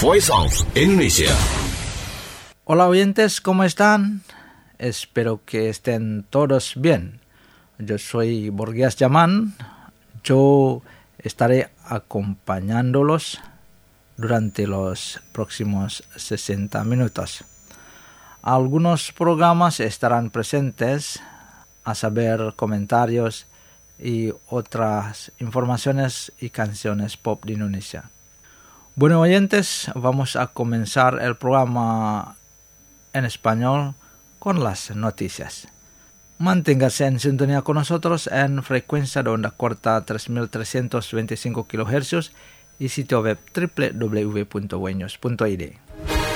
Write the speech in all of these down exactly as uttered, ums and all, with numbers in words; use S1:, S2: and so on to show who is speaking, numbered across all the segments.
S1: Voice of Indonesia.
S2: Hola oyentes, ¿cómo están? Espero que estén todos bien. Yo soy Borgias Yaman. Yo estaré acompañándolos durante los próximos sesenta minutos. Algunos programas estarán presentes, a saber, comentarios y otras informaciones y canciones pop de Indonesia. Bueno, oyentes, vamos a comenzar el programa en español con las noticias. Manténgase en sintonía con nosotros en frecuencia de onda corta tres mil trescientos veinticinco kilohercios y sitio web doble u doble u doble u punto wenyos punto i d.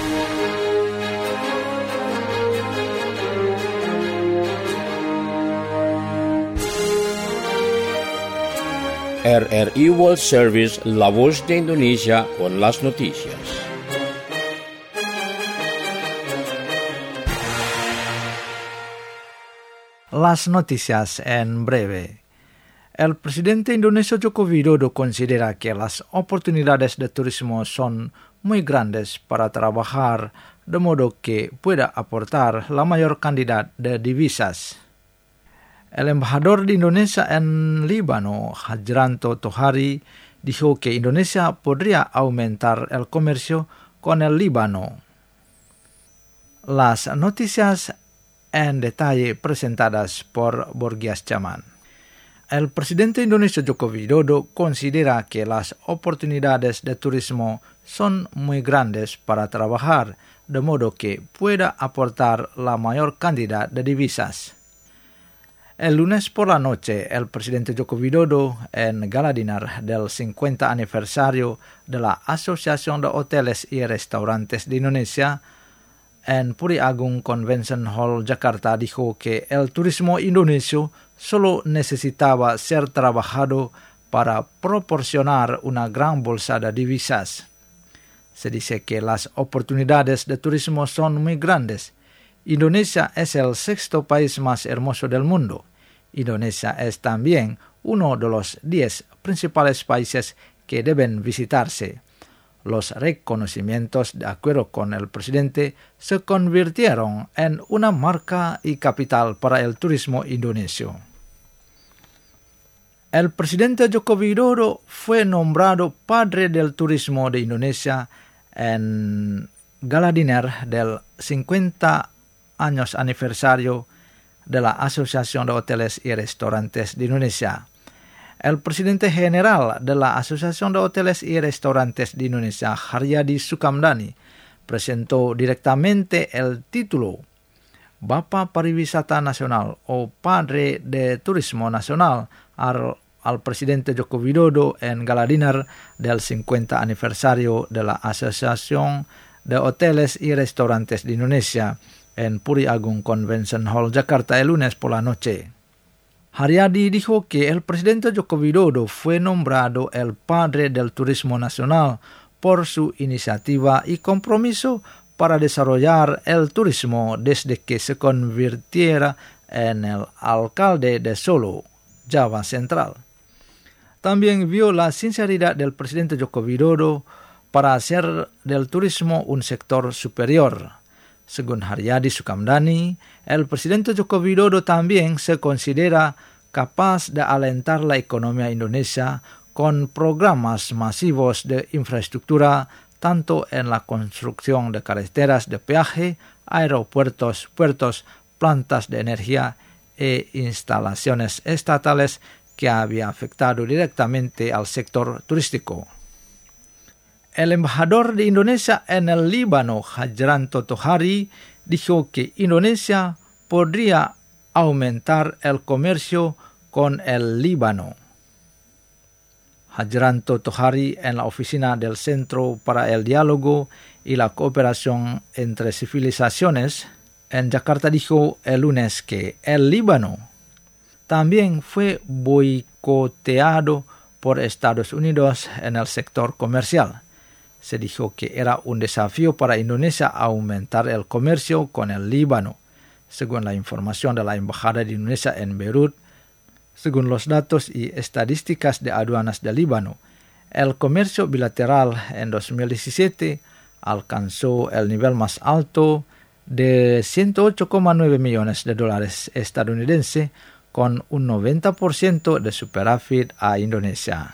S3: R R I World Service, la voz de Indonesia con las noticias.
S2: Las noticias en breve. El presidente indonesio Joko Widodo considera que las oportunidades de turismo son muy grandes para trabajar de modo que pueda aportar la mayor cantidad de divisas. El embajador de Indonesia en Líbano, Hajranto Tohari, dijo que Indonesia podría aumentar el comercio con el Líbano. Las noticias en detalle presentadas por Borgias Yaman. El presidente indonesio Joko Widodo considera que las oportunidades de turismo son muy grandes para trabajar, de modo que pueda aportar la mayor cantidad de divisas. El lunes por la noche, el presidente Joko Widodo, en gala dinar del cincuenta aniversario de la Asociación de Hoteles y Restaurantes de Indonesia, en Puri Agung Convention Hall, Jakarta, dijo que el turismo indonesio solo necesitaba ser trabajado para proporcionar una gran bolsa de divisas. Se dice que las oportunidades de turismo son muy grandes. Indonesia es el sexto país más hermoso del mundo. Indonesia es también uno de los diez principales países que deben visitarse. Los reconocimientos, de acuerdo con el presidente, se convirtieron en una marca y capital para el turismo indonesio. El presidente Joko Widodo fue nombrado padre del turismo de Indonesia en gala dinner del cincuenta años aniversario de la Asociación de Hoteles y Restaurantes de Indonesia. El presidente general de la Asociación de Hoteles y Restaurantes de Indonesia, Haryadi Sukamdhani, presentó directamente el título Bapak Pariwisata Nasional o Padre de Turismo Nasional al, al presidente Joko Widodo en gala dinner del cincuenta aniversario de la Asociación de Hoteles y Restaurantes de Indonesia en Puri Agung Convention Hall, Jakarta, el lunes por la noche. Haryadi dijo que el presidente Joko Widodo fue nombrado el padre del turismo nacional por su iniciativa y compromiso para desarrollar el turismo desde que se convirtiera en el alcalde de Solo, Java Central. También vio la sinceridad del presidente Joko Widodo para hacer del turismo un sector superior. Según Haryadi Sukamdhani, el presidente Joko Widodo también se considera capaz de alentar la economía indonesia con programas masivos de infraestructura, tanto en la construcción de carreteras de peaje, aeropuertos, puertos, plantas de energía e instalaciones estatales que había afectado directamente al sector turístico. El embajador de Indonesia en el Líbano, Hajranto Tohari, dijo que Indonesia podría aumentar el comercio con el Líbano. Hajranto Tohari, en la oficina del Centro para el Diálogo y la Cooperación entre Civilizaciones, en Jakarta, dijo el lunes que el Líbano también fue boicoteado por Estados Unidos en el sector comercial. Se dijo que era un desafío para Indonesia aumentar el comercio con el Líbano. Según la información de la Embajada de Indonesia en Beirut, según los datos y estadísticas de aduanas de Líbano, el comercio bilateral en dos mil diecisiete alcanzó el nivel más alto de ciento ocho coma nueve millones de dólares estadounidenses, con un noventa por ciento de superávit a Indonesia.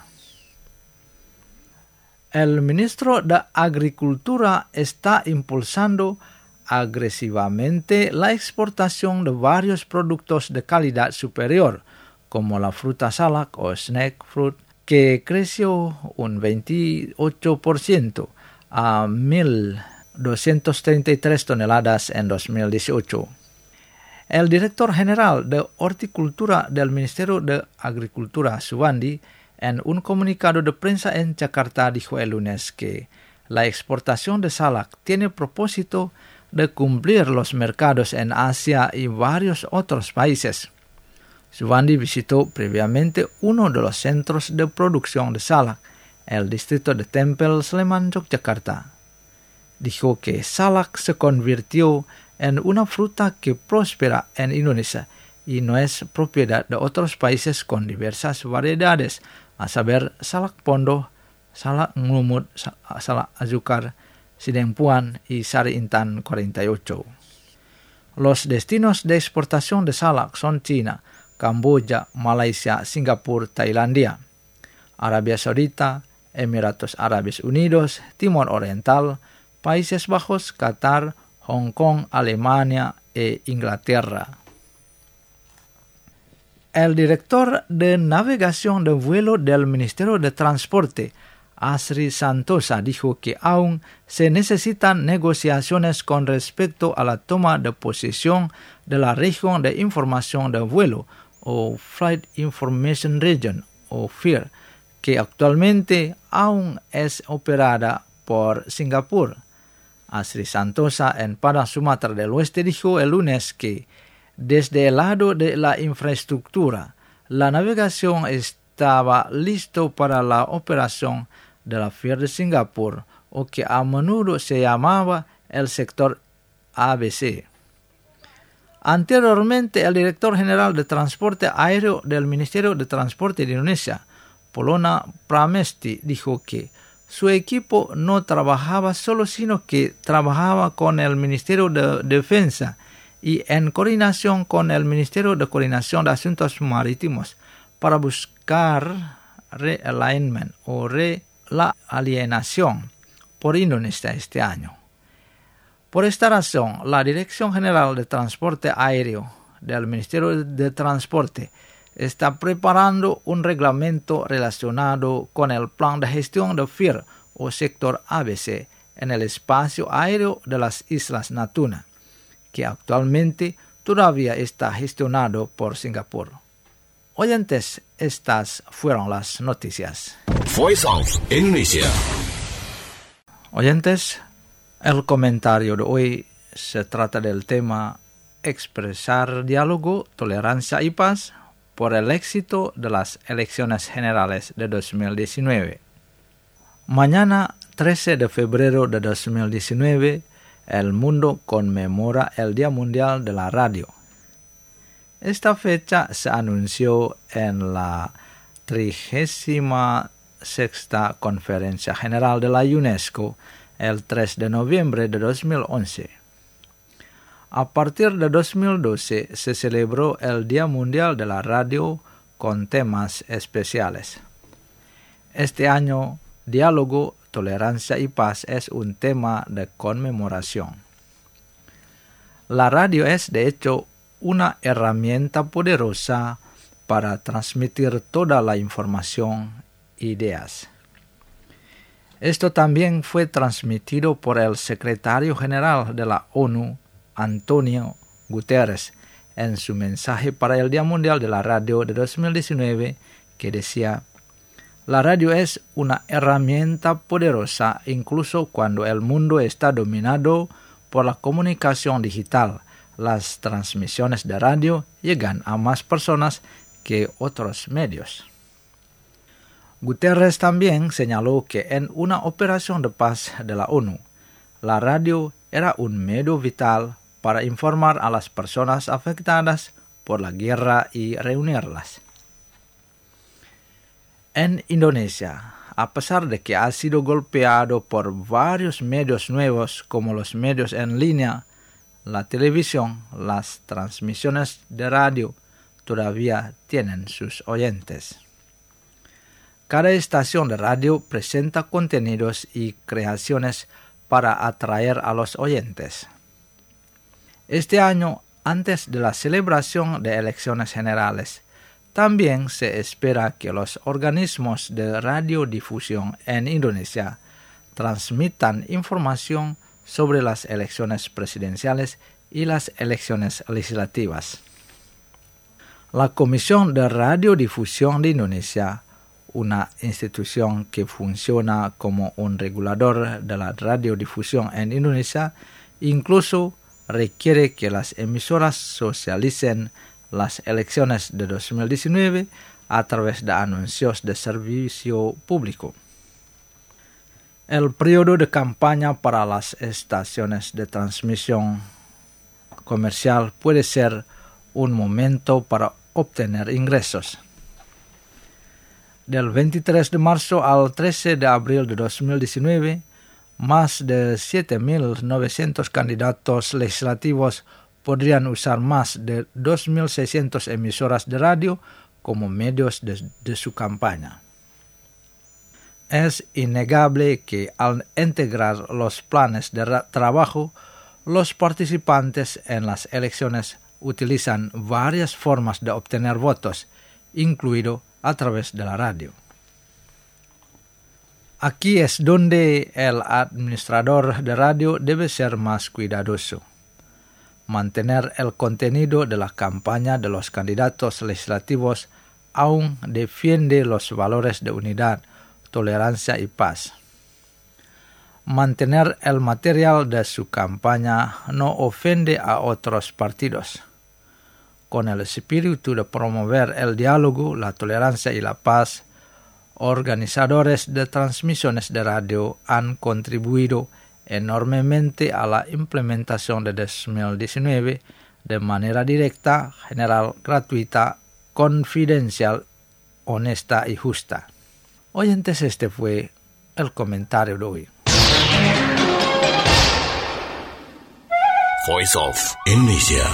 S2: El ministro de Agricultura está impulsando agresivamente la exportación de varios productos de calidad superior, como la fruta salak o snake fruit, que creció un veintiocho por ciento a mil doscientas treinta y tres toneladas en dos mil dieciocho. El director general de Horticultura del Ministerio de Agricultura, Suwandi, en un comunicado de prensa en Jakarta dijo el lunes que la exportación de salak tiene propósito de cumplir los mercados en Asia y varios otros países. Suwandi visitó previamente uno de los centros de producción de salak, el distrito de Tempel, Sleman, Yogyakarta. Dijo que salak se convirtió en una fruta que prospera en Indonesia y no es propiedad de otros países con diversas variedades, a saber salak pondo, salak ngelumut, salak azúcar, sidempuan y sari intan cuarenta y ocho. Los destinos de exportación de salak son China, Kamboya, Malaysia, Singapur, Tailandia, Arabia Saudita, Emiratos Árabes Unidos, Timor Oriental, Países Bajos, Qatar, Hong Kong, Alemania e Inglaterra. El director de navegación de vuelo del Ministerio de Transporte, Asri Santosa, dijo que aún se necesitan negociaciones con respecto a la toma de posesión de la región de información de vuelo o Flight Information Region o F I R, que actualmente aún es operada por Singapur. Asri Santosa en Padang, Sumatra del Oeste, dijo el lunes que desde el lado de la infraestructura, la navegación estaba listo para la operación de la F I R de Singapur, o que a menudo se llamaba el sector A B C. Anteriormente, el director general de Transporte Aéreo del Ministerio de Transporte de Indonesia, Polona Pramesti, dijo que su equipo no trabajaba solo, sino que trabajaba con el Ministerio de Defensa y en coordinación con el Ministerio de Coordinación de Asuntos Marítimos para buscar realignment o realienación por Indonesia este año. Por esta razón, la Dirección General de Transporte Aéreo del Ministerio de Transporte está preparando un reglamento relacionado con el plan de gestión de F I R o sector A B C en el espacio aéreo de las Islas Natuna, que actualmente todavía está gestionado por Singapur. Oyentes, estas fueron las noticias.
S3: Voice of Indonesia.
S2: Oyentes, el comentario de hoy se trata del tema expresar diálogo, tolerancia y paz por el éxito de las elecciones generales de dos mil diecinueve. Mañana, trece de febrero de dos mil diecinueve, el mundo conmemora el Día Mundial de la Radio. Esta fecha se anunció en la trigésima sexta Conferencia General de la UNESCO el tres de noviembre de dos mil once. A partir de dos mil doce se celebró el Día Mundial de la Radio con temas especiales. Este año, diálogo, tolerancia y paz es un tema de conmemoración. La radio es, de hecho, una herramienta poderosa para transmitir toda la información e ideas. Esto también fue transmitido por el secretario general de la ONU, Antonio Guterres, en su mensaje para el Día Mundial de la Radio de dos mil diecinueve, que decía: la radio es una herramienta poderosa incluso cuando el mundo está dominado por la comunicación digital. Las transmisiones de radio llegan a más personas que otros medios. Guterres también señaló que en una operación de paz de la ONU, la radio era un medio vital para informar a las personas afectadas por la guerra y reunirlas. En Indonesia, a pesar de que ha sido golpeado por varios medios nuevos como los medios en línea, la televisión, las transmisiones de radio, todavía tienen sus oyentes. Cada estación de radio presenta contenidos y creaciones para atraer a los oyentes. Este año, antes de la celebración de elecciones generales, también se espera que los organismos de radiodifusión en Indonesia transmitan información sobre las elecciones presidenciales y las elecciones legislativas. La Comisión de Radiodifusión de Indonesia, una institución que funciona como un regulador de la radiodifusión en Indonesia, incluso requiere que las emisoras socialicen las elecciones de dos mil diecinueve a través de anuncios de servicio público. El periodo de campaña para las estaciones de transmisión comercial puede ser un momento para obtener ingresos. Del veintitrés de marzo al trece de abril de dos mil diecinueve, más de siete mil novecientos candidatos legislativos podrían usar más de dos mil seiscientas emisoras de radio como medios de, de su campaña. Es innegable que al integrar los planes de ra- trabajo, los participantes en las elecciones utilizan varias formas de obtener votos, incluido a través de la radio. Aquí es donde el administrador de radio debe ser más cuidadoso. Mantener el contenido de la campaña de los candidatos legislativos aún defiende los valores de unidad, tolerancia y paz. Mantener el material de su campaña no ofende a otros partidos. Con el espíritu de promover el diálogo, la tolerancia y la paz, organizadores de transmisiones de radio han contribuido enormemente a la implementación de dos mil diecinueve de manera directa, general, gratuita, confidencial, honesta y justa. Oyentes, este fue el comentario de hoy.
S1: Voice of Indonesia.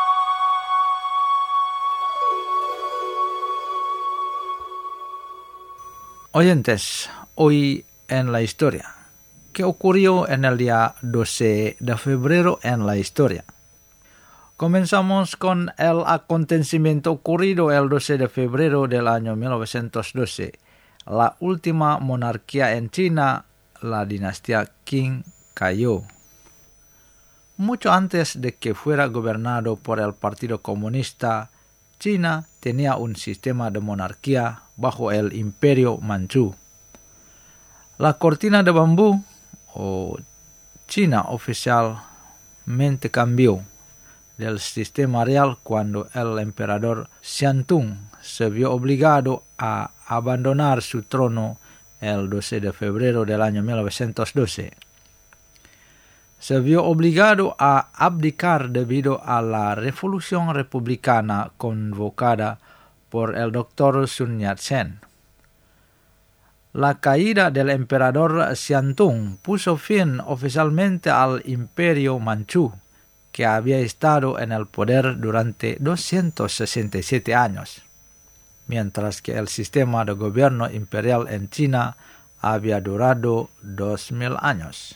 S2: Oyentes, hoy en la historia. ¿Qué ocurrió en el día doce de febrero en la historia? Comenzamos con el acontecimiento ocurrido el doce de febrero del año mil novecientos doce. La última monarquía en China, la dinastía Qing, cayó. Mucho antes de que fuera gobernado por el Partido Comunista, China tenía un sistema de monarquía bajo el Imperio Manchú. La cortina de bambú, o China oficialmente cambió del sistema real cuando el emperador Xiantung se vio obligado a abandonar su trono el doce de febrero del año mil novecientos doce. Se vio obligado a abdicar debido a la revolución republicana convocada por el doctor Sun Yat-sen. La caída del emperador Xiantung puso fin oficialmente al Imperio Manchú, que había estado en el poder durante doscientos sesenta y siete años, mientras que el sistema de gobierno imperial en China había durado dos mil años.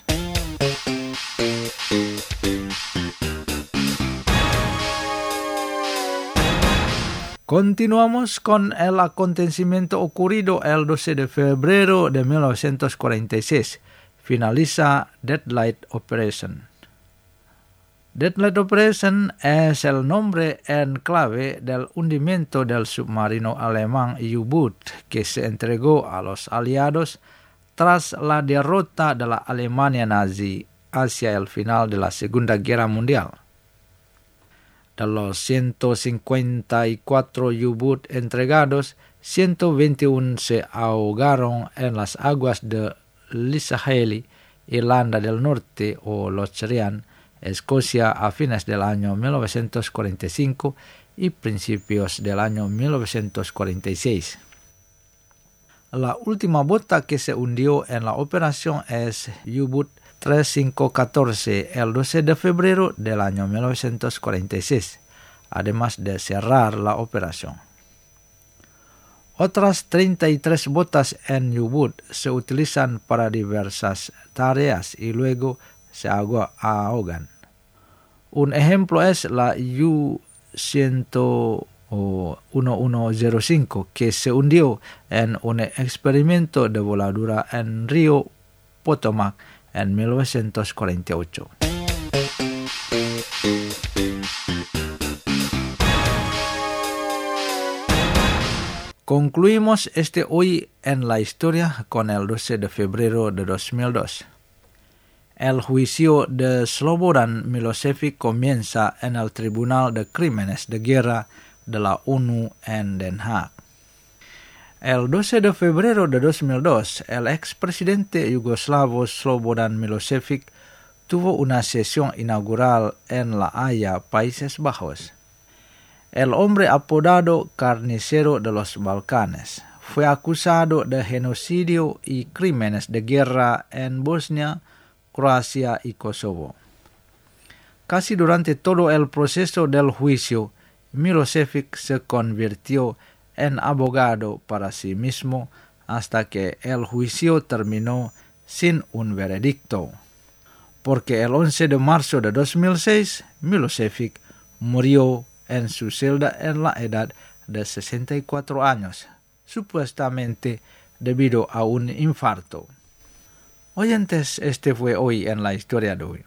S2: Continuamos con el acontecimiento ocurrido el doce de febrero de mil novecientos cuarenta y seis. Finaliza Deadlight Operation. Deadlight Operation es el nombre en clave del hundimiento del submarino alemán U-Boot que se entregó a los aliados tras la derrota de la Alemania nazi hacia el final de la Segunda Guerra Mundial. De los ciento cincuenta y cuatro U-Boot entregados, ciento veintiuno se ahogaron en las aguas de Lisaheli, Irlanda del Norte o Lochrian, Escocia a fines del año mil novecientos cuarenta y cinco y principios del año mil novecientos cuarenta y seis. La última bota que se hundió en la operación es U-Boot tres cinco uno cuatro el doce de febrero del año mil novecientos cuarenta y seis, además de cerrar la operación. Otras treinta y tres botas en U-Boot se utilizan para diversas tareas y luego se ahogan. Un ejemplo es la U ciento once cinco que se hundió en un experimento de voladura en Río Potomac en mil novecientos cuarenta y ocho. Concluimos este hoy en la historia con el doce de febrero de dos mil dos. El juicio de Slobodan Milošević comienza en el Tribunal de Crímenes de Guerra de la ONU en Den Haag. El doce de febrero de dos mil dos, el expresidente yugoslavo Slobodan Milošević tuvo una sesión inaugural en La Haya, Países Bajos. El hombre apodado Carnicero de los Balcanes fue acusado de genocidio y crímenes de guerra en Bosnia, Croacia y Kosovo. Casi durante todo el proceso del juicio, Milošević se convirtió en abogado para sí mismo hasta que el juicio terminó sin un veredicto, porque el once de marzo de dos mil seis, Milošević murió en su celda en la edad de sesenta y cuatro años, supuestamente debido a un infarto. Oyentes, este fue hoy en la historia de hoy.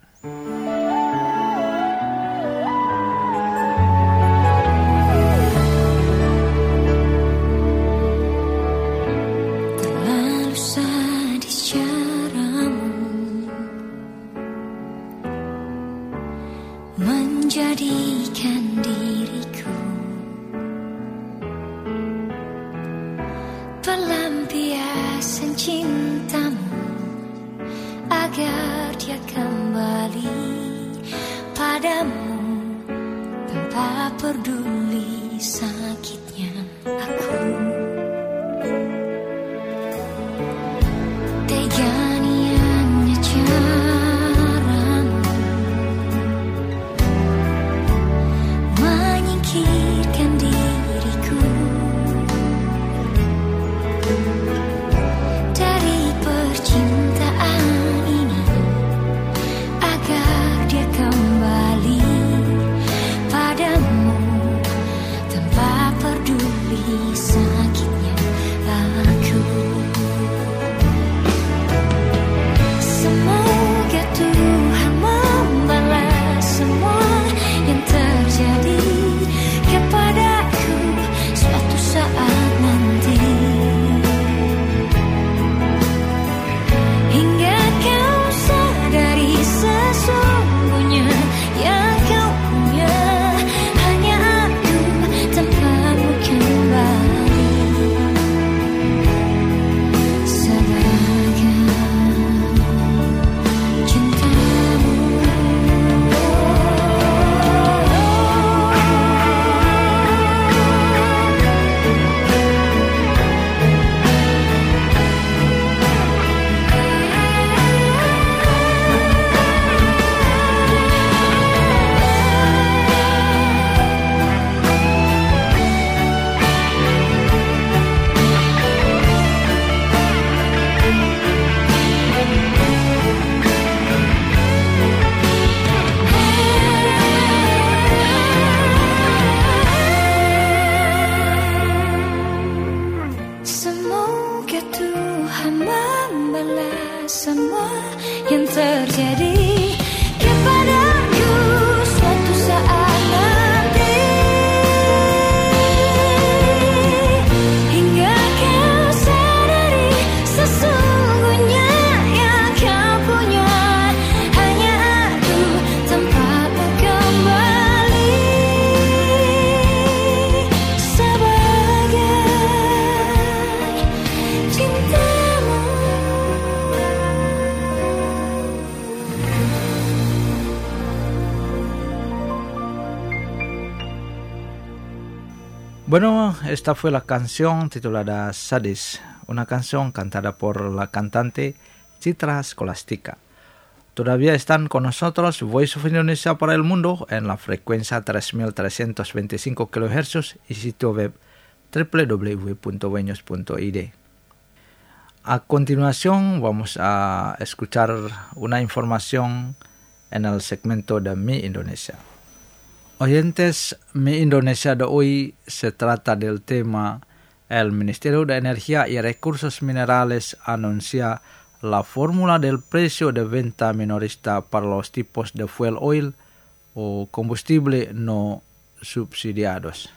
S1: Terlalu sadis caramu menjadikan diriku pelampiasan cintamu agar dia kembali padamu tanpa peduli sakitnya aku. Tega niatnya caramu menyingkirkan diriku dari percintaan ini agar dia kembali padamu tanpa peduli sakitnya aku. Semoga Tuhan membalas semua yang terjadi kepadaku suatu saat nanti, hingga kau sadari sesungguhnya yang kau punya hanya aku tanpamu kembali sebagai cintamu. Semoga Tuhan membalas semua yang terjadi kepadaku suatu saat nanti, hingga kau sadari sesungguhnya yang kau punya hanya aku tanpamu kembali sebagai cintamu.
S2: Bueno, esta fue la canción titulada Sadis, una canción cantada por la cantante Citra Scholastica. Todavía están con nosotros Voice of Indonesia para el mundo en la frecuencia tres mil trescientos veinticinco kilohercios y sitio web doble u doble u doble u punto buenos punto i d. A continuación vamos a escuchar una información en el segmento de Mi Indonesia. Oyentes, Mi Indonesia de hoy se trata del tema el Ministerio de Energía y Recursos Minerales anuncia la fórmula del precio de venta minorista para los tipos de fuel oil o combustible no subsidiados.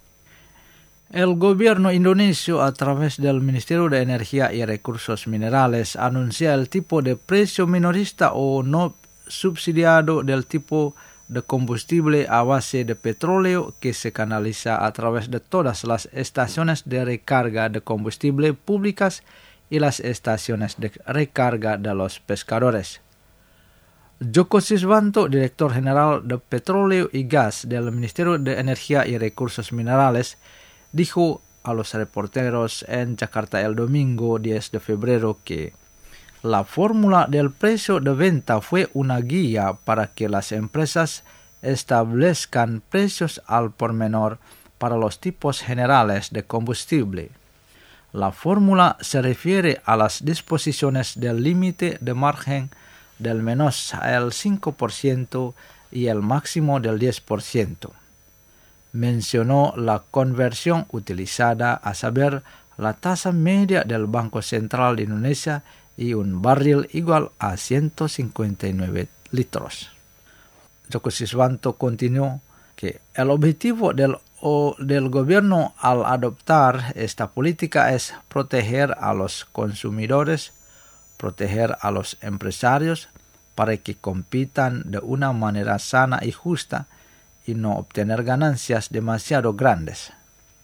S2: El gobierno indonesio, a través del Ministerio de Energía y Recursos Minerales, anuncia el tipo de precio minorista o no subsidiado del tipo de combustible a base de petróleo que se canaliza a través de todas las estaciones de recarga de combustible públicas y las estaciones de recarga de los pescadores. Joko Siswanto, director general de Petróleo y Gas del Ministerio de Energía y Recursos Minerales, dijo a los reporteros en Jakarta el domingo diez de febrero que la fórmula del precio de venta fue una guía para que las empresas establezcan precios al por menor para los tipos generales de combustible. La fórmula se refiere a las disposiciones del límite de margen del menos el cinco por ciento y el máximo del diez por ciento. Mencionó la conversión utilizada, a saber, la tasa media del Banco Central de Indonesia y un barril igual a ciento cincuenta y nueve litros. Joko Siswanto continuó que el objetivo del, o, del gobierno al adoptar esta política es proteger a los consumidores, proteger a los empresarios para que compitan de una manera sana y justa y no obtener ganancias demasiado grandes.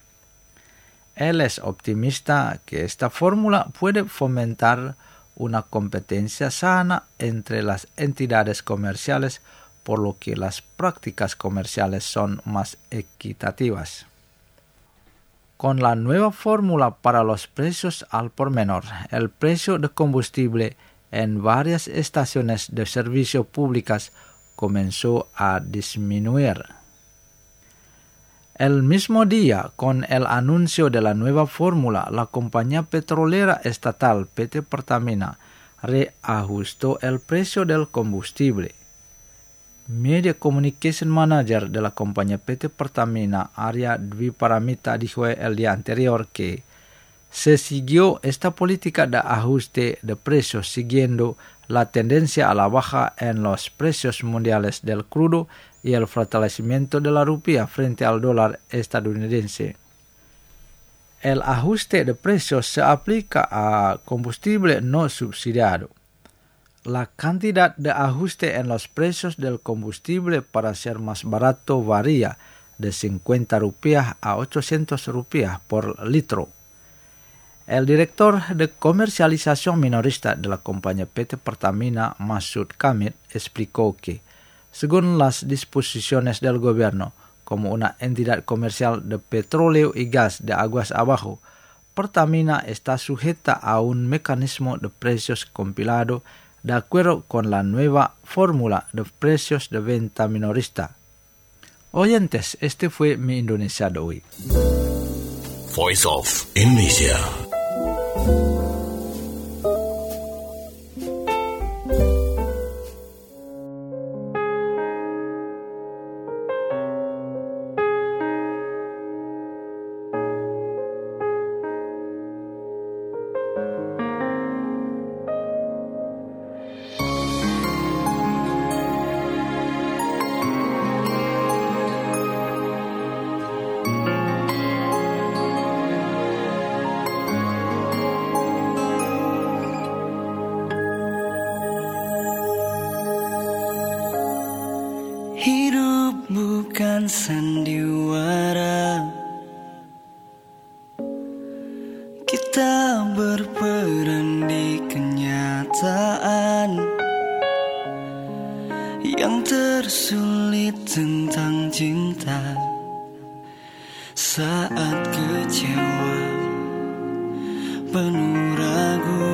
S2: Él es optimista que esta fórmula puede fomentar una competencia sana entre las entidades comerciales, por lo que las prácticas comerciales son más equitativas. Con la nueva fórmula para los precios al por menor, el precio de combustible en varias estaciones de servicio públicas comenzó a disminuir. El mismo día, con el anuncio de la nueva fórmula, la compañía petrolera estatal P T Pertamina reajustó el precio del combustible. Media Communication Manager de la compañía P T Pertamina, Arya Dwi Paramita, dijo el día anterior que se siguió esta política de ajuste de precios siguiendo la tendencia a la baja en los precios mundiales del crudo y el fortalecimiento de la rupia frente al dólar estadounidense. El ajuste de precios se aplica a combustible no subsidiado. La cantidad de ajuste en los precios del combustible para ser más barato varía de cincuenta rupias a ochocientos rupias por litro. El director de comercialización minorista de la compañía P T Pertamina, Masud Kamit, explicó que, según las disposiciones del gobierno, como una entidad comercial de petróleo y gas de aguas abajo, Pertamina está sujeta a un mecanismo de precios compilado de acuerdo con la nueva fórmula de precios de venta minorista. Oyentes, este fue Mi Indonesia de hoy.
S4: Voice of Indonesia.
S5: Hidup bukan sandiwara, kita berperan di kenyataan yang tersulit tentang cinta. Saat kecewa, penuh ragu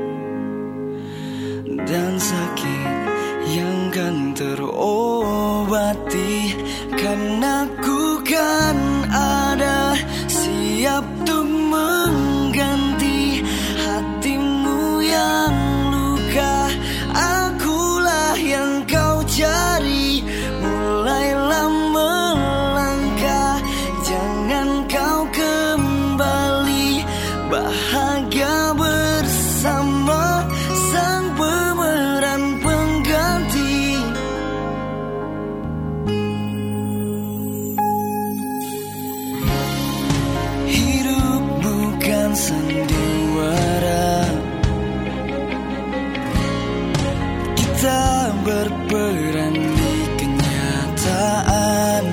S5: dan sakit yang kan terobati, karena ku kan ada siap untuk mengganti hatimu yang luka. Akulah yang kau cari, mulailah melangkah, jangan kau kembali bahagia bersama sang pemeran pengganti. Hidup bukan sandiwara, kita berperan di kenyataan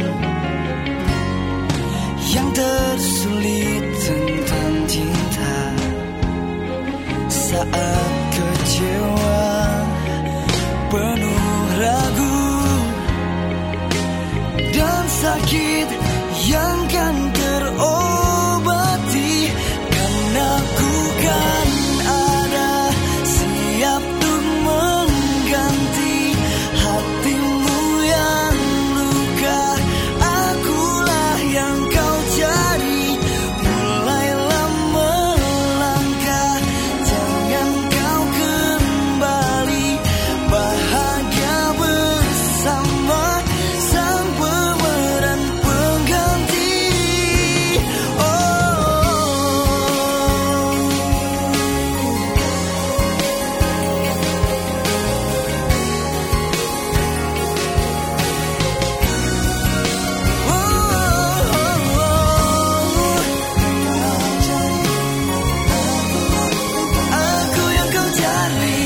S5: yang tersulit tentang cinta. Saat kecewa, penuh ragu dan sakit yang kan terobati, karena ku kan ada siap untuk mengganti hatimu yang luka. Akulah yang kau cari, mulailah melangkah, jangan kau kembali bahagia bersama sang pemeran pengganti. Aku yang kau cari,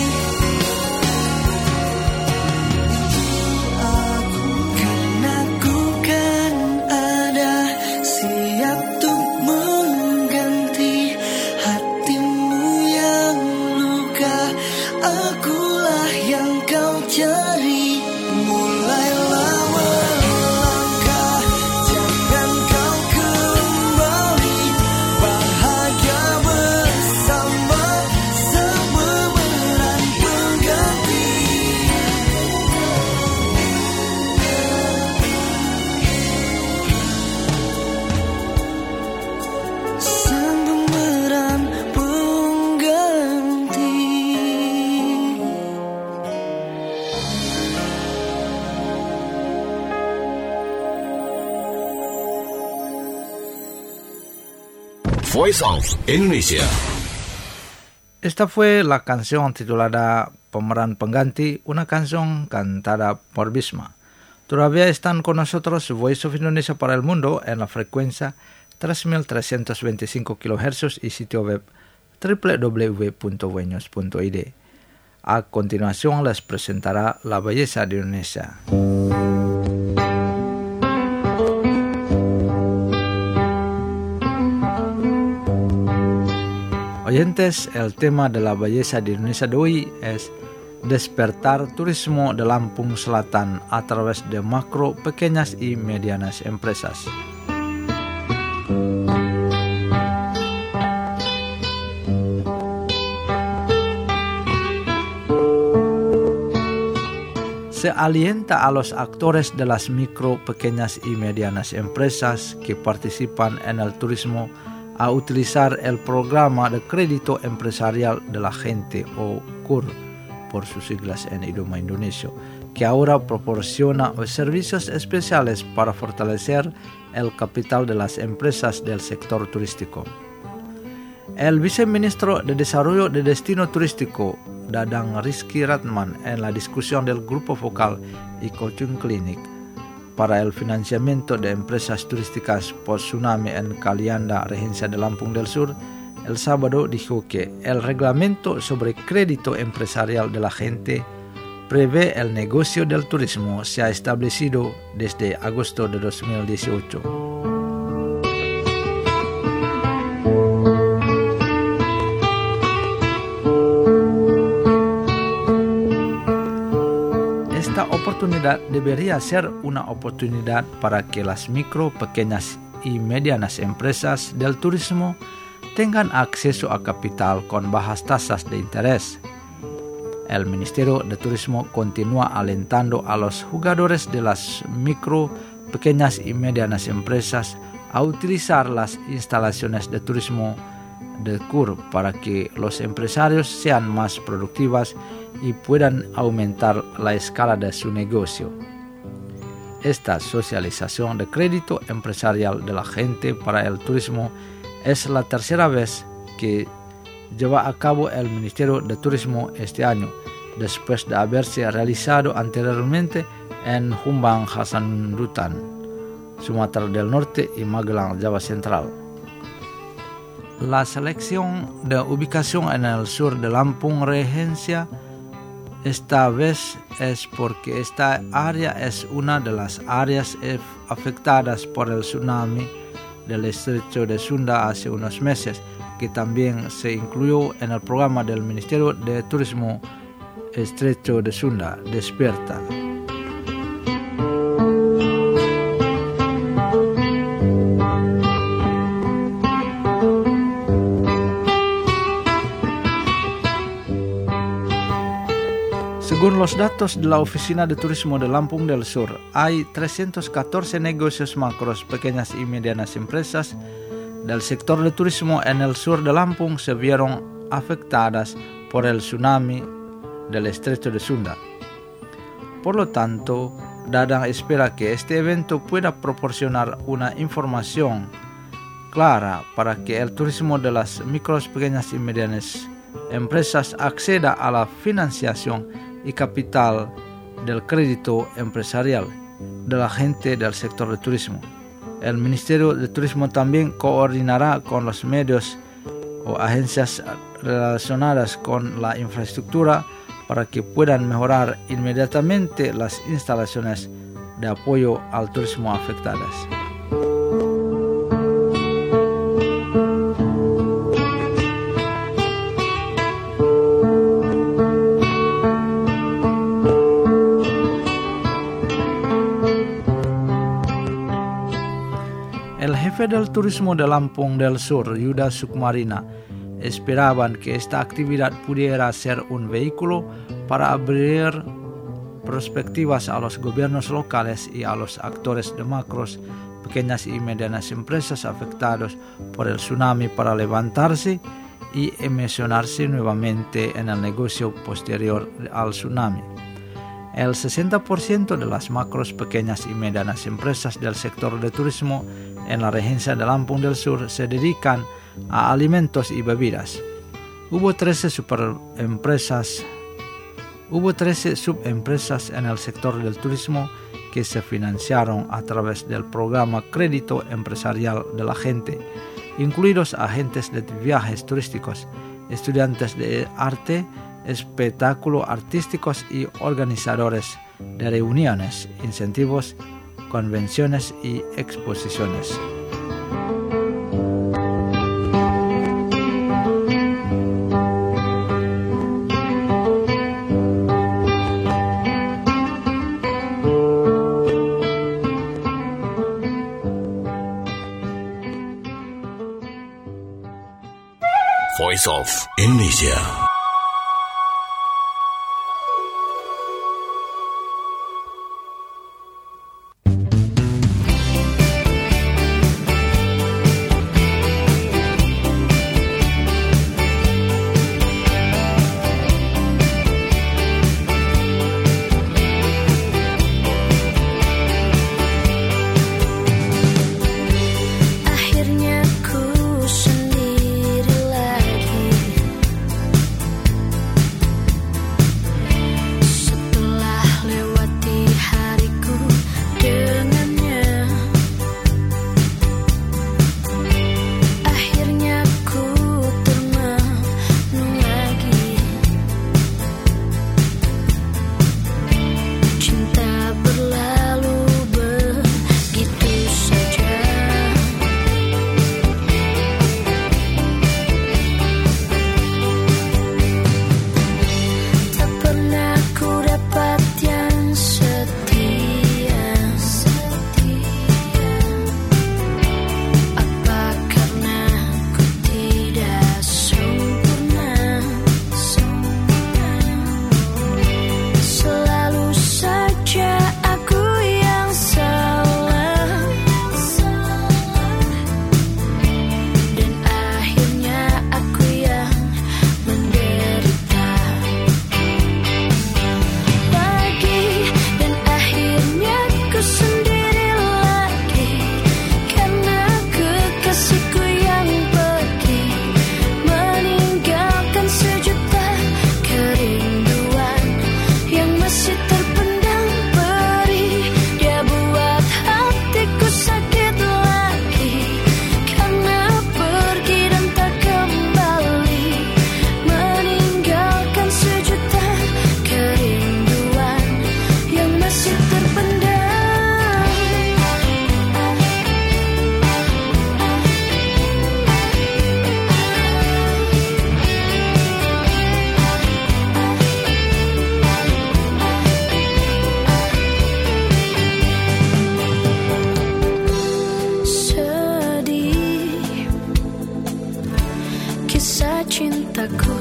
S5: karena ku kan ada siap untuk mengganti hatimu yang luka. Akulah yang kau cari, mulailah melangkah, jangan kau kembali bahagia bersama sang pemeran pengganti. Sang pemeran pengganti.
S4: Voice of Indonesia.
S2: Esta fue la canción titulada Pemeran Pengganti, una canción cantada por Bisma. Todavía están con nosotros Voice of Indonesia para el mundo en la frecuencia tres mil trescientos veinticinco kilohercios y sitio web doble u doble u doble u punto wenews punto i d. A continuación les presentará La Belleza de Indonesia. Oyentes, el tema de La Belleza de Indonesia de hoy es despertar turismo de Lampung Selatan a través de macro, pequeñas y medianas empresas. Se alienta a los actores de las micro, pequeñas y medianas empresas que participan en el turismo a utilizar el programa de crédito empresarial de la gente o C U R por sus siglas en idioma indonesio, que ahora proporciona servicios especiales para fortalecer el capital de las empresas del sector turístico. El viceministro de Desarrollo de Destino Turístico, Dadang Rizky Ratman, en la discusión del Grupo Focal y Coaching Clinic para el financiamiento de empresas turísticas post-tsunami en Kalianda, Regencia de Lampung del Sur, el sábado dijo que el reglamento sobre crédito empresarial de la gente prevé el negocio del turismo se ha establecido desde agosto de dos mil dieciocho. Esta oportunidad debería ser una oportunidad para que las micro, pequeñas y medianas empresas del turismo tengan acceso a capital con bajas tasas de interés. El Ministerio de Turismo continúa alentando a los jugadores de las micro, pequeñas y medianas empresas a utilizar las instalaciones de turismo del C U R para que los empresarios sean más productivas y puedan aumentar la escala de su negocio. Esta socialización de crédito empresarial de la gente para el turismo es la tercera vez que lleva a cabo el Ministerio de Turismo este año, después de haberse realizado anteriormente en Humbang Hasanurutan, Sumatra del Norte y Magelang, Java Central. La selección de ubicación en el sur de Lampung Regencia esta vez es porque esta área es una de las áreas afectadas por el tsunami del estrecho de Sunda hace unos meses, que también se incluyó en el programa del Ministerio de Turismo Estrecho de Sunda, Despierta. Según los datos de la Oficina de Turismo de Lampung del Sur, hay trescientos catorce negocios macros, pequeñas y medianas empresas del sector de turismo en el sur de Lampung se vieron afectadas por el tsunami del estrecho de Sunda. Por lo tanto, Dadang espera que este evento pueda proporcionar una información clara para que el turismo de las micros, pequeñas y medianas empresas acceda a la financiación y capital del crédito empresarial de la gente del sector de turismo. El Ministerio de Turismo también coordinará con los medios o agencias relacionadas con la infraestructura para que puedan mejorar inmediatamente las instalaciones de apoyo al turismo afectadas. El jefe del turismo de Lampung del Sur, Yuda Sukmarina, esperaban que esta actividad pudiera ser un vehículo para abrir perspectivas a los gobiernos locales y a los actores de macros, pequeñas y medianas empresas afectados por el tsunami para levantarse y emisionarse nuevamente en el negocio posterior al tsunami. El sesenta por ciento de las macros, pequeñas y medianas empresas del sector de turismo en la regencia de Lampung del Sur se dedican a alimentos y bebidas. Hubo trece superempresas, hubo trece subempresas en el sector del turismo que se financiaron a través del programa Crédito Empresarial de la Gente, incluidos agentes de viajes turísticos, estudiantes de arte, espectáculos artísticos y organizadores de reuniones, incentivos, convenciones y exposiciones.
S4: Voice of Indonesia.
S1: Akhirnya ku sendiri lagi.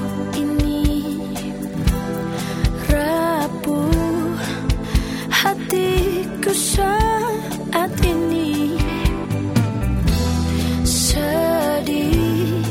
S1: ini rapuh hatiku saat ini, sedih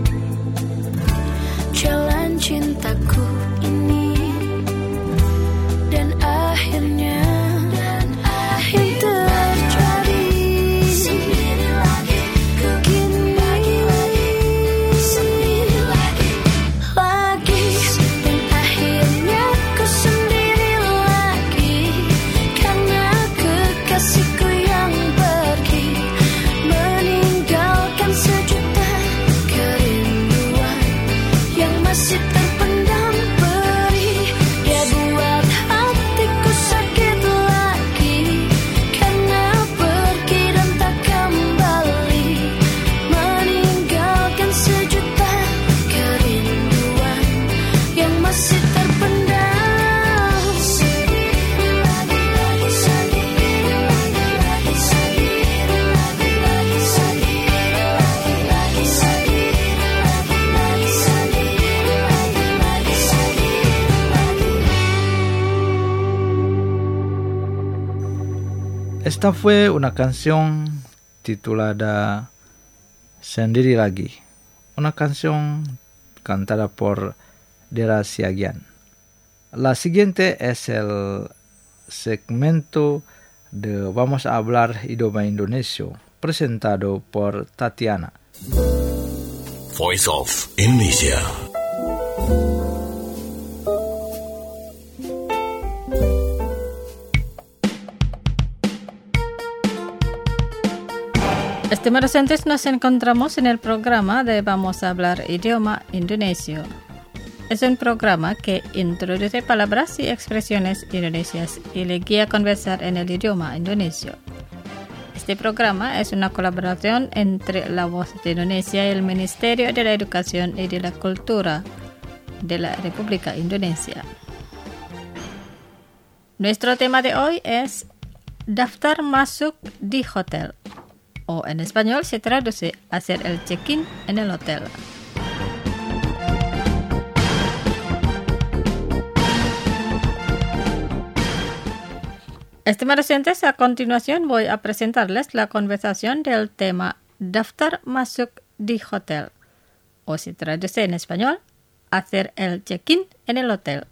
S1: jalan cintaku ini, dan akhirnya dan akhirnya terjadi sendiri lagi, ku kini lagi lagi sendiri lagi lagi, dan akhirnya ku sendiri lagi, karena kekasihku yang pergi meninggalkan sejuta kerinduan yang masih terpendam perih. Dia buat hatiku sakit lagi, karena pergi dan tak kembali, meninggalkan sejuta kerinduan yang masih terpendam. Sendiri lagi lagi, sendiri lagi lagi, sendiri lagi lagi, sendiri lagi lagi, sendiri lagi lagi, sendiri lagi lagi, sendiri lagi.
S2: Esta fue una canción titulada Sendiri Lagi, una canción cantada por Dera Siagian. La siguiente es el segmento de Vamos a hablar idioma Indonesia, presentado por Tatiana.
S4: Voice of Indonesia.
S6: Estimados oyentes, nos encontramos en el programa de Vamos a hablar idioma Indonesia. Es un programa que introduce palabras y expresiones indonesias y le guía a conversar en el idioma indonesio. Este programa es una colaboración entre La Voz de Indonesia y el Ministerio de la Educación y de la Cultura de la República Indonesia. Nuestro tema de hoy es daftar masuk di hotel, o en español se traduce hacer el check-in en el hotel. Estimados oyentes, a continuación voy a presentarles la conversación del tema daftar masuk di hotel, o se traduce en español hacer el check-in en el hotel.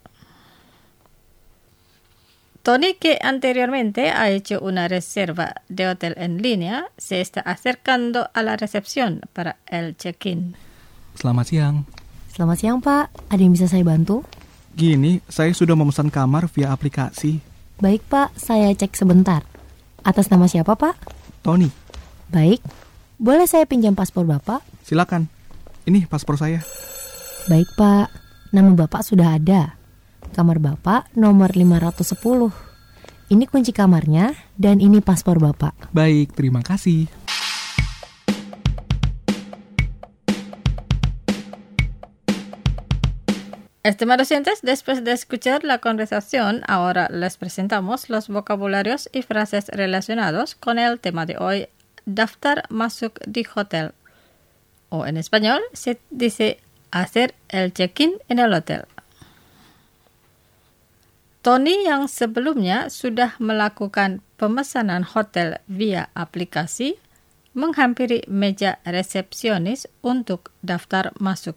S6: Tony, que anteriormente ha hecho una reserva de hotel en línea, se está acercando a la recepción para el check-in.
S7: Selamat siang.
S8: Selamat siang, Pak. Ada yang bisa saya bantu?
S7: Gini, saya sudah memesan kamar via aplikasi.
S8: Baik, Pak. Saya cek sebentar. Atas nama siapa, Pak?
S7: Tony,
S8: Baik. Boleh saya pinjam paspor Bapak?
S7: silakan. Ini paspor saya.
S8: Baik, Pak. Nama Bapak sudah ada. Kamar Bapak nomor lima ratus sepuluh. Ini kunci kamarnya dan ini paspor Bapak.
S7: Baik, terima kasih.
S6: Estimados oyentes, después de escuchar la conversación, ahora les presentamos los vocabularios y frases relacionados con el tema de hoy, daftar masuk di hotel, o en español se dice hacer el check-in en el hotel. Tony yang sebelumnya sudah melakukan pemesanan hotel via aplikasi menghampiri meja resepsionis untuk daftar masuk.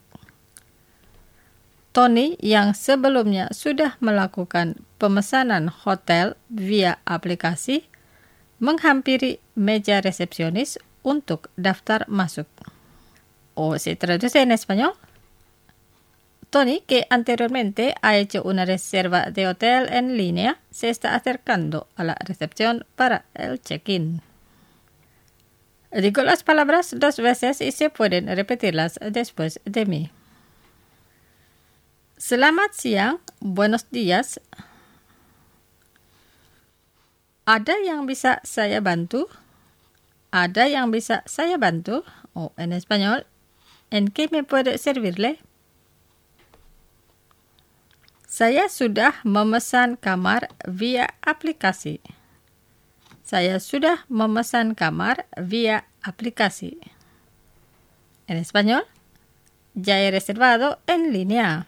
S6: Tony yang sebelumnya sudah melakukan pemesanan hotel via aplikasi menghampiri meja resepsionis untuk daftar masuk. O se traduce en español. Tony, que anteriormente ha hecho una reserva de hotel en línea, se está acercando a la recepción para el check-in. Digo las palabras dos veces y se pueden repetirlas después de mí. Selamat siang, buenos días. Ada yang bisa saya bantu? Ada yang bisa saya bantu? O en español, ¿en qué me puede servirle? Saya sudah memesan kamar via aplikasi. Saya sudah memesan kamar via aplikasi. En español, ya he reservado en línea.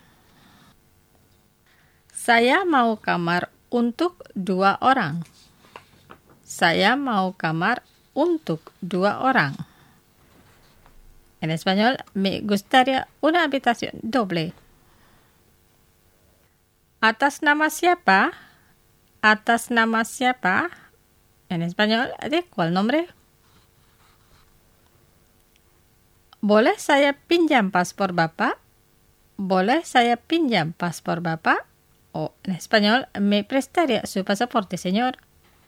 S6: Saya mau kamar untuk dua orang. Saya mau kamar untuk dua orang. En español, me gustaría una habitación doble. ¿Atas nama siapa? ¿Atas nama siapa? En español, ¿de cuál nombre? ¿Boleh saya pinjam paspor Bapak? ¿Boleh saya pinjam paspor Bapak? O en español, ¿me prestaría su pasaporte, señor?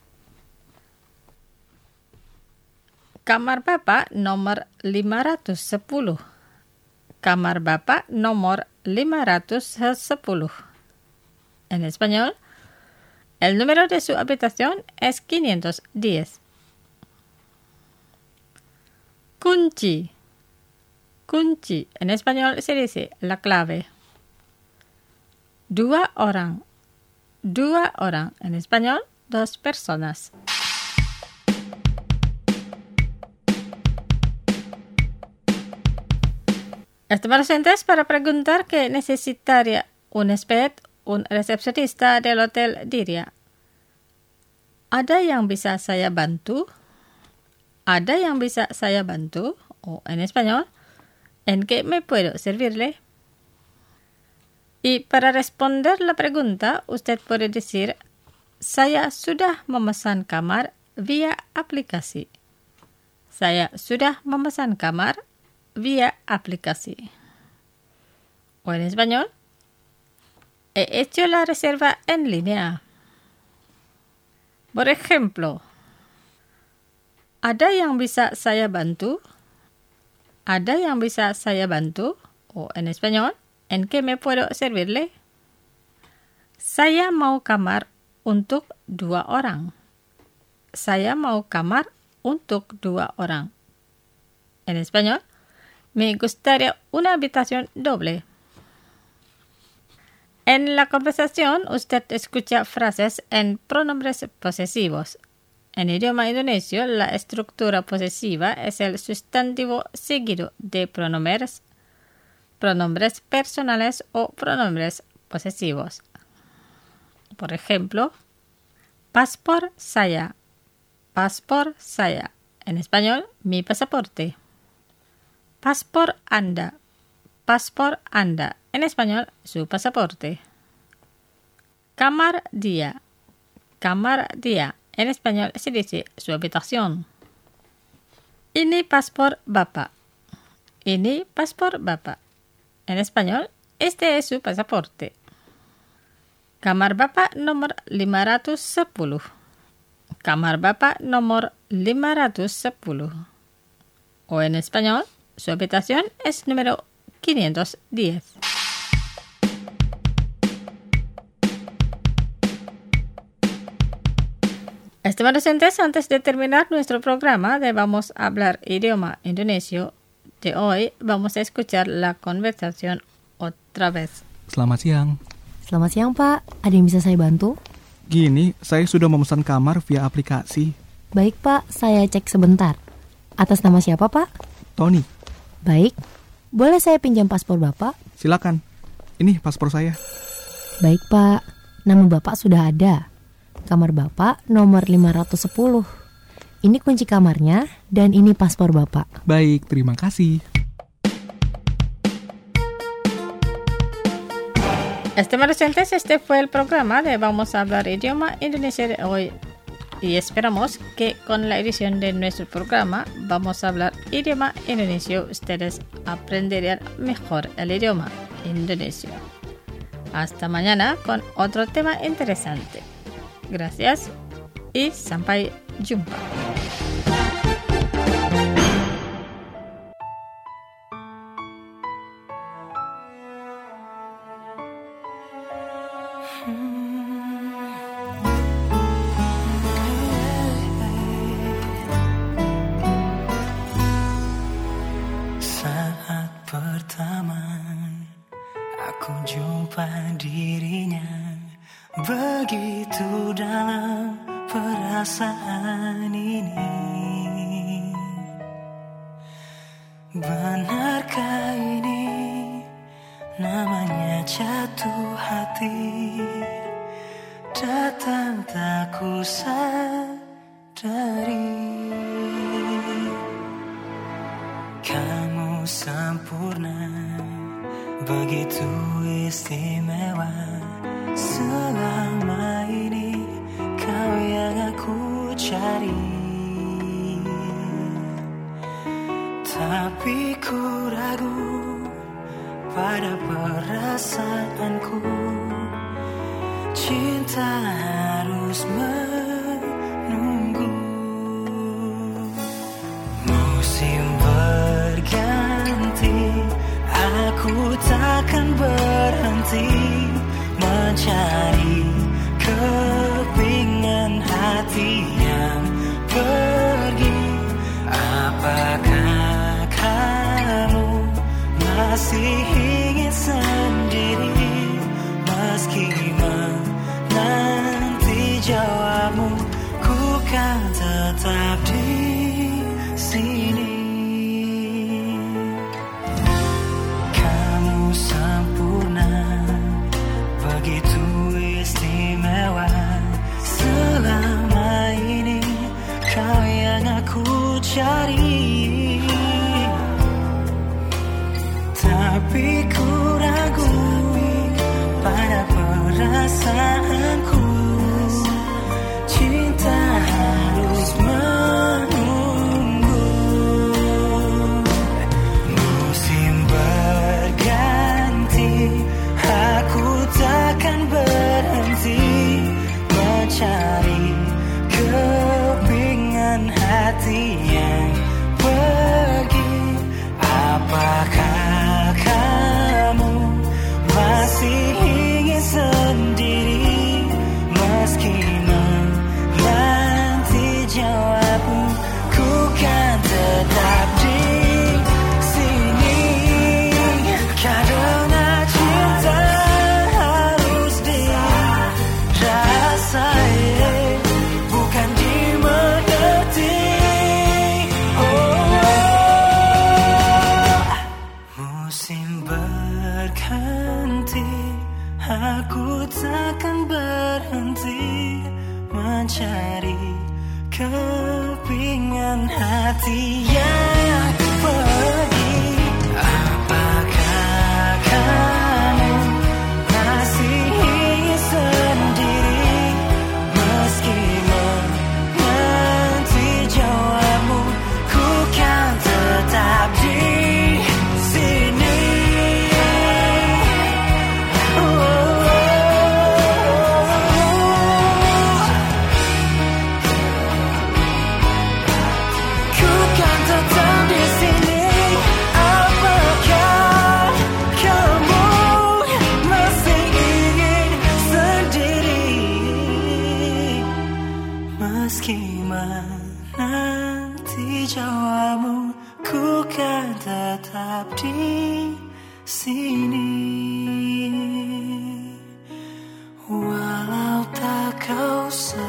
S6: Kamar Bapak nomor lima ratus sepuluh. Kamar Bapak nomor lima ratus sepuluh. En español, el número de su habitación es quinientos diez. Kunci. Kunci. En español se dice la clave. Dua orang. Dua orang. En español, dos personas. Estimados oyentes, para preguntar que necesitaría un huésped, un recepcionista del hotel diría, ¿ada yang bisa saya bantu? ¿Ada yang bisa saya bantu? O en español, ¿en qué me puedo servirle? Y para responder la pregunta, usted puede decir, saya sudah memesan kamar via aplikasi. Saya sudah memesan kamar vía aplikasi. O en español, he hecho la reserva en línea. Por ejemplo, ¿ada yang bisa saya bantu? ¿Ada yang bisa saya bantu? O en español, ¿en qué me puedo servirle? Saya mau kamar untuk dua orang. Saya mau kamar untuk dua orang. En español, me gustaría una habitación doble. En la conversación, usted escucha frases en pronombres posesivos. En idioma indonesio, la estructura posesiva es el sustantivo seguido de pronombres, pronombres personales o pronombres posesivos. Por ejemplo, paspor saya. Paspor saya. En español, mi pasaporte. Paspor Anda. Paspor Anda. En español, su pasaporte. Kamar dia. Kamar dia. En español se dice su habitación. Ini paspor Bapak. Ini paspor Bapak. En español, este es su pasaporte. Kamar Bapak nomor lima ratus sepuluh. Kamar Bapak nomor lima ratus sepuluh. O en español, su habitación es número quinientos diez. Estimados oyentes, antes de terminar nuestro programa de Vamos a hablar idioma indonesio de hoy, vamos a escuchar la conversación otra vez.
S7: Selamat siang.
S8: Selamat siang, Pak. Ada yang bisa saya bantu?
S7: Gini, saya sudah memesan kamar via aplikasi.
S8: Baik, Pak. Saya cek sebentar. Atas nama siapa, Pak?
S7: Tony.
S8: Baik. Boleh saya pinjam paspor Bapak?
S7: Silakan. Ini paspor saya.
S8: Baik, Pak. Nama Bapak sudah ada. Kamar Bapak nomor lima ratus sepuluh. Ini kunci kamarnya dan ini paspor Bapak.
S7: Baik, terima kasih.
S6: Estimados oyentes, este fue el programa de Vamos a hablar idioma indonesio de hoy. Y esperamos que con la edición de nuestro programa Vamos a hablar idioma indonesio ustedes aprenderán mejor el idioma indonesio. Hasta mañana con otro tema interesante. Gracias y sampai jumpa.
S5: Saat pertama aku jumpa dirinya, begitu dalam perasaan ini. Benarkah ini namanya jatuh hati, datang tak ku sadari. Kamu sempurna, begitu istimewa. Selama ini kau yang aku cari, tapi ku ragu pada perasaanku. Cinta harus menunggu. Musim berganti, aku takkan berhenti mencari kepingan hati yang pergi. Apakah kamu masih ingin sendiri, meski menanti jawabmu, ku kan tetap di sini. Kamu sempurna, begitu istimewa. Selama ini kau yang aku cari, tapi ku ragu pada perasaanku. Cinta harus menunggu. Musim berganti, aku takkan berhenti mencari kepingan hati yang pergi. Apakah kamu masih ingin sendiri, meski menanti jawabmu, ku kan tetap di sini. Karena cinta harus dirasai, bukan dimengerti. Musim berganti, aku takkan berhenti mencari kepingan hati yang pergi. Apakah kamu masih ingin sendiri, meski menanti jawabmu, ku kan tetap di sini. Ku kan tetap di sini. Apakah kamu masih ingin sendiri, meski menanti jawabmu, ku kan tetap di sini. Walau tak kau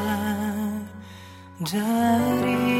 S5: sadari.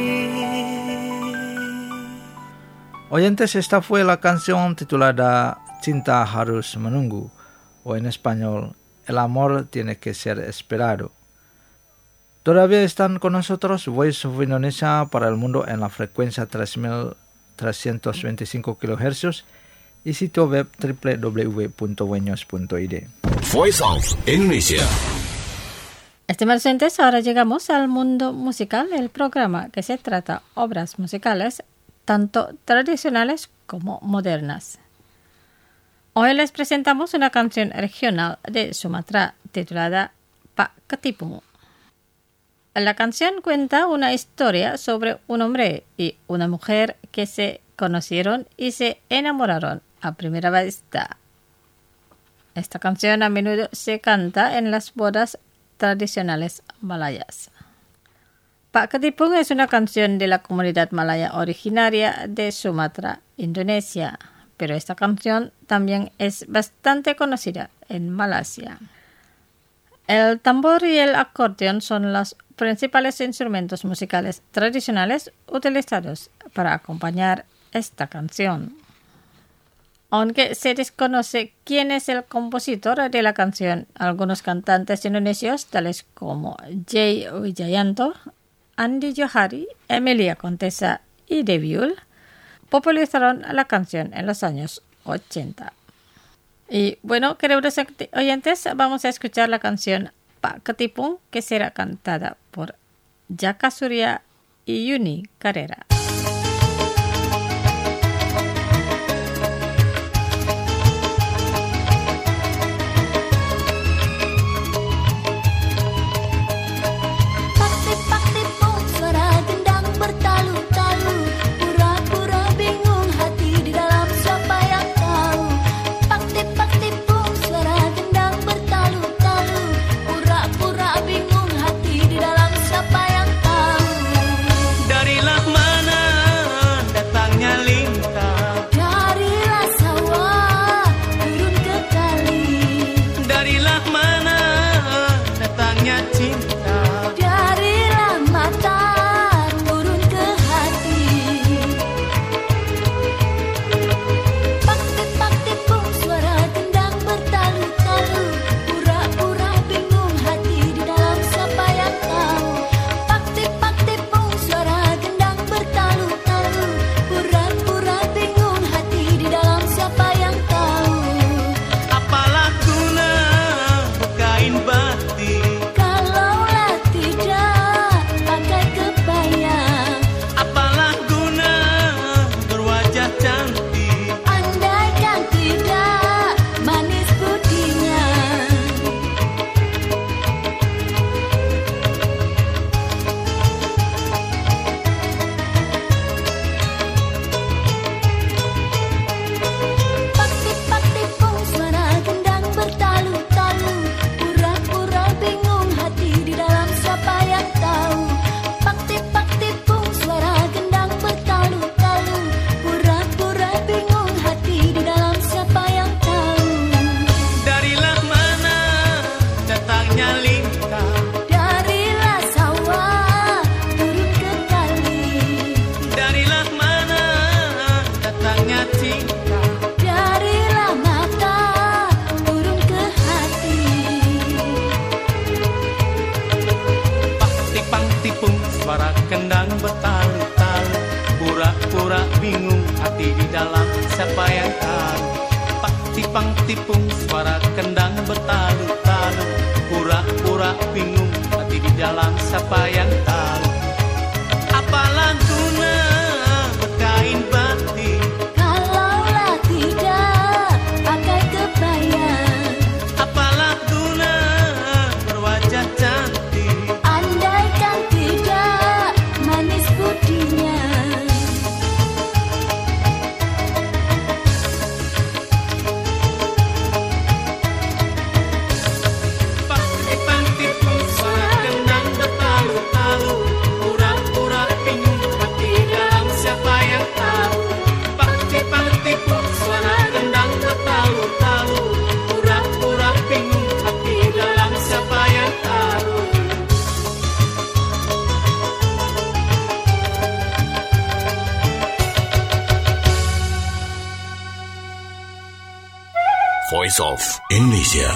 S2: Oyentes, esta fue la canción titulada Cinta Harus Menunggu, o en español, El amor tiene que ser esperado. Todavía están con nosotros Voice of Indonesia para el mundo en la frecuencia tres mil trescientos veinticinco kilohercios y sitio web doble u doble u doble u punto wenyos punto i d.
S4: Voice of Indonesia.
S6: Estimados oyentes, ahora llegamos al mundo musical, el programa que se trata obras musicales tanto tradicionales como modernas. Hoy les presentamos una canción regional de Sumatra titulada Pak Ketipung. La canción cuenta una historia sobre un hombre y una mujer que se conocieron y se enamoraron a primera vista. Esta canción a menudo se canta en las bodas tradicionales malayas. Pak Ketipung es una canción de la comunidad malaya originaria de Sumatra, Indonesia, pero esta canción también es bastante conocida en Malasia. El tambor y el acordeón son los principales instrumentos musicales tradicionales utilizados para acompañar esta canción. Aunque se desconoce quién es el compositor de la canción, algunos cantantes indonesios, tales como Jay Wijayanto, Andi Johari, Emilia Contessa y Deviul, popularizaron la canción en los años ochenta. Y bueno, queridos oyentes, vamos a escuchar la canción Pak Ketipung, que será cantada por Jaka Surya y Yuni Carrera.
S9: suara kendang bertalu-talu, pura-pura bingung hati di dalam, siapa yang tahu? Pak tipang tipung suara kendang bertalu-talu, pura-pura bingung hati di dalam, siapa yang tahu? Apalah guna berkain batik
S1: kalaulah tidak pakai kebaya?
S9: Apalah guna berwajah cantik
S1: andaikan tidak manis budinya?
S9: Pak tipang tipung suara kendang bertalu-talu, pura-pura bingung hati dalam, siapa yang tahu? Pak tipang tipung suara kendang bertalu-talu, pura-pura bingung hati dalam, siapa yang tahu?
S4: Voice of Indonesia.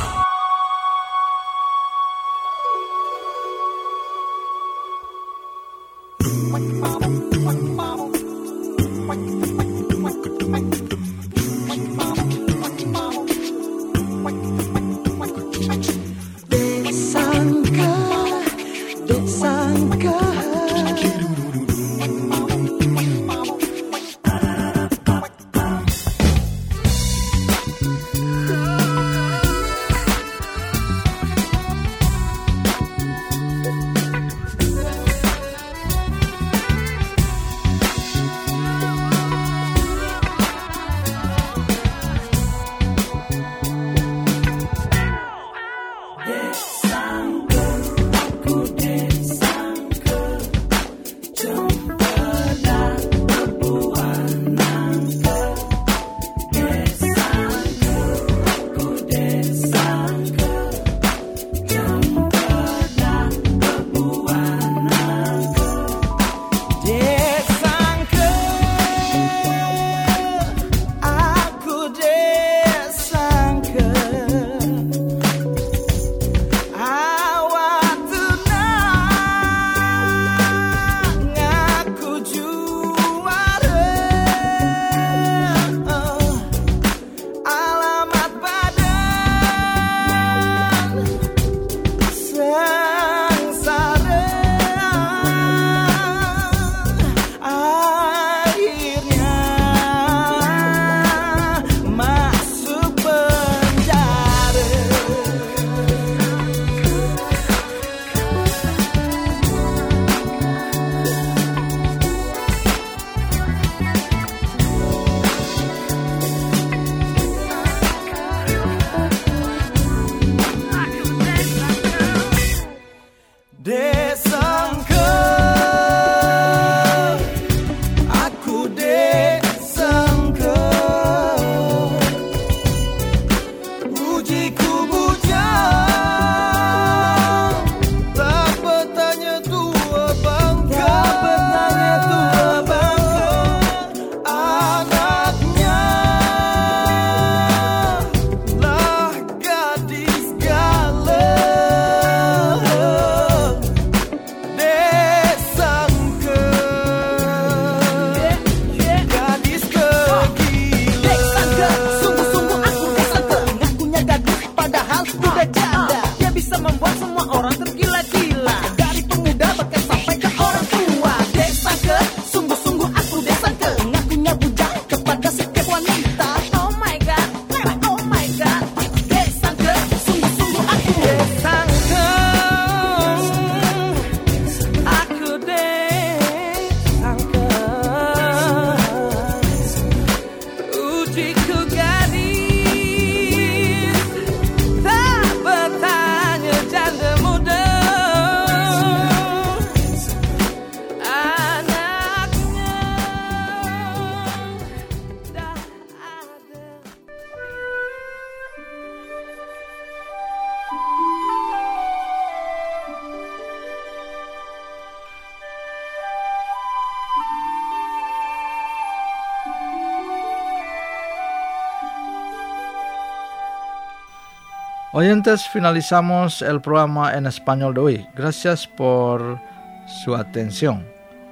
S2: Oyentes, finalizamos el programa en español de hoy. Gracias por su atención.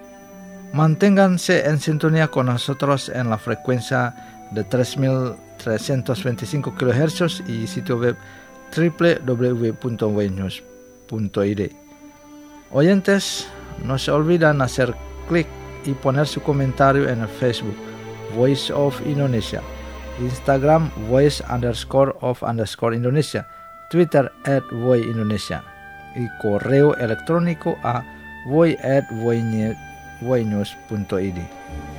S2: Manténganse en sintonía con nosotros en la frecuencia de tres mil trescientos veinticinco kilohercios y sitio web doble u doble u doble u punto way news punto i d. Oyentes, no se olviden hacer clic y poner su comentario en el Facebook Voice of Indonesia, Instagram voice underscore of underscore Indonesia, Twitter at Voi Indonesia, y correo electrónico a voi at voinews punto i d.